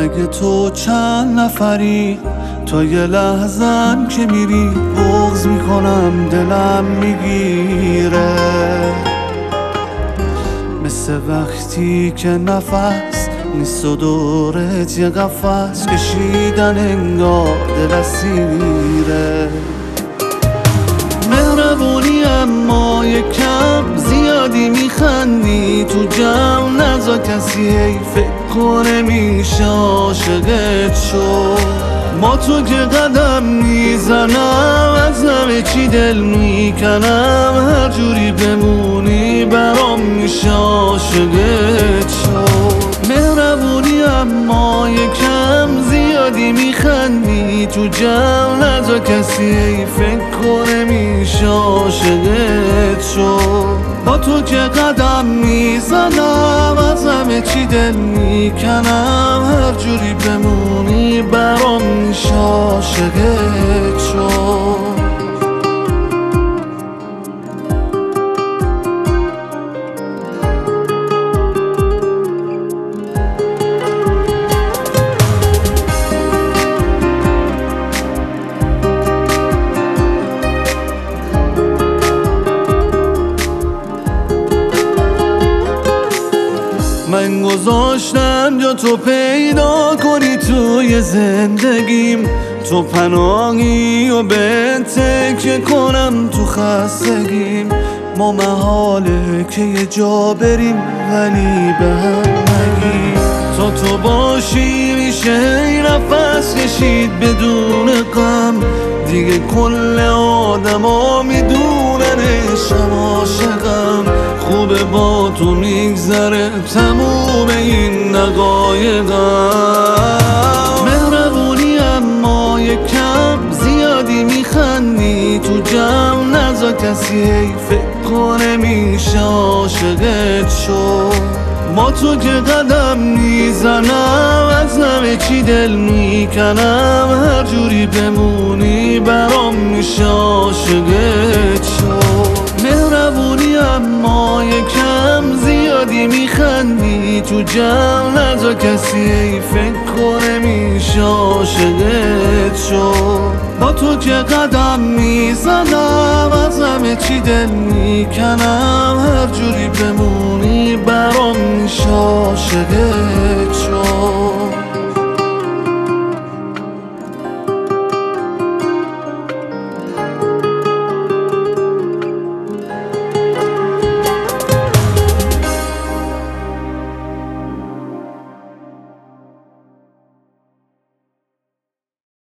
بگه تو چند نفری، تا یه لحظن که میری بغض میکنم دلم میگیره. مثل وقتی که نفس نیست و دورت یه قفس کشیدن انگار دل اسیره. مهربونی اما یکم زیادی میخندی، تو جمع نزا کسی ای فکر کنه میشه عاشقت شد. ما تو که قدم میزنم از همه چی دل میکنم، هر جوری بمونی برام میشه عاشقت شد. مهربونی اما یکم زیادی میخندی، تو جمع نزا کسی ای فکر کنه میشه عاشقت شد. با تو که قدم میزنم از همه چی دل میکنم، هر جوری بمونی برام میشه عاشقت شد. من گذاشتم جا تو پیدا کنی توی زندگیم، تو پناهی و به تکیه کنم تو خستگیم. ما محاله که یه جا بریم ولی به هم نگیم، تا تو باشی میشه ای نفس کشید بدون غم. دیگه کل آدم ها میدونن عشقم عاشقم، خوبه با تو میگذره تموم این دقایقم. مهربونی اما یکم زیادی میخندی، تو جمع نزا کسی ای فکر کنه میشه عاشقت شد. با تو که قدم میزنم از همه چی دل میکنم، هر جوری بمونی برام میشه عاشقت شد. مهربونی اما یکم زیادی میخندی، تو جمع نزا کسی ای فکر کنه میشه عاشقت شد. با تو که قدم میزنم از همه چی دل میکنم، هر جوری بمونی برام میشه عاشقت شد.